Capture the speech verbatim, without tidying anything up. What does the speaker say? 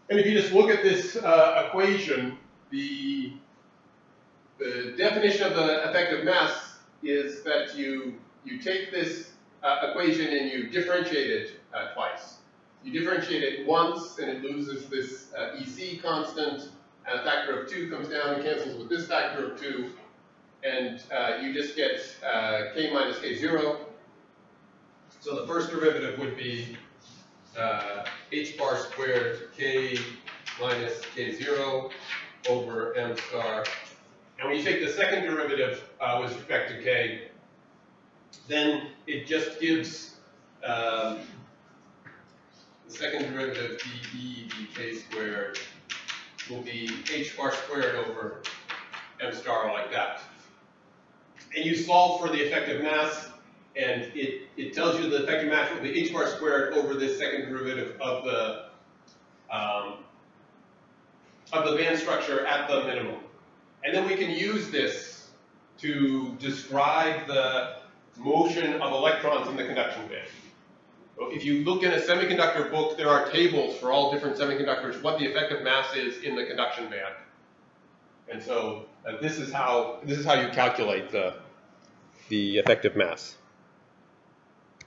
And if you just look at this uh, equation, the, the definition of the effective mass is that you, you take this uh, equation and you differentiate it uh, twice. You differentiate it once and it loses this uh, E C constant, and a factor of two comes down and cancels with this factor of two, and uh, you just get uh, k minus k zero. So the first derivative would be uh, h bar squared k minus k zero over m star. And when you take the second derivative uh, with respect to k, then it just gives um, the second derivative dE dk squared will be h bar squared over m star like that. And you solve for the effective mass, and it, it tells you the effective mass will be h bar squared over this second derivative of the um, of the band structure at the minimum. And then we can use this to describe the motion of electrons in the conduction band. So if you look in a semiconductor book, there are tables for all different semiconductors, what the effective mass is in the conduction band. And so uh, this is how this is how you calculate the the effective mass.